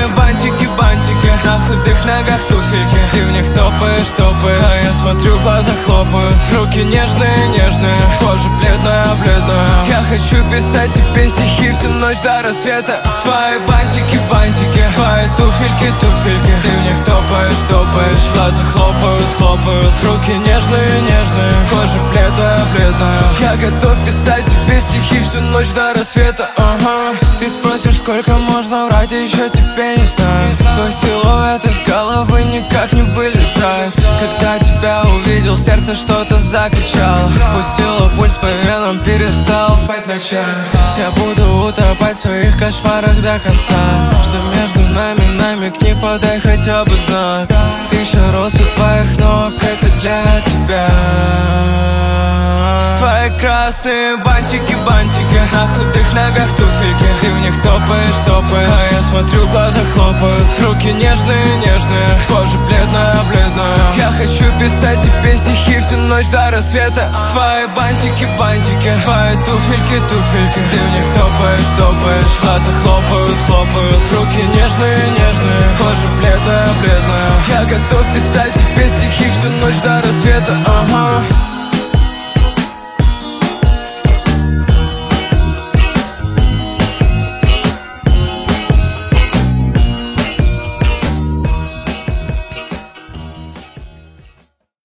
красные бантики, бантики, на худых ногах туфельки. Ты в них топаешь, топаешь, а я смотрю, глаза хлопают. Руки нежные, нежные, кожа бледная, бледная. Я хочу писать тебе стихи всю ночь до рассвета. Твои бантики, бантики, твои туфельки, туфельки. Ты в них топаешь, топаешь, глаза хлопают, хлопают. Руки нежные, нежные, кожа бледная, бледная. Я готов писать тебе стихи всю ночь до рассвета. Ты спросишь, сколько можно врать, еще тебе не знаю. Твой силуэт из головы никак не вылезает. Когда тебя увидел, сердце что-то закричало. Пустило пульс по венам, перестал спать ночами. Я буду утопать в своих кошмарах до конца. Что между нами, намекни, подай хотя бы знак. Тысяча роз у твоих ног, это для тебя. Твои красные бантики, бантики, на худых ногах туфельки. Ты в них топаешь, топаешь, а я смотрю, глаза хлопают. Руки нежные, нежные, кожа бледная, бледная. Я хочу писать тебе стихи всю ночь до рассвета. Твои бантики, бантики, твои туфельки, туфельки. Ты в них топаешь, топаешь, глаза хлопают, хлопают. Руки нежные, нежные, кожа бледная, бледная. Я готов писать тебе стихи всю ночь до рассвета.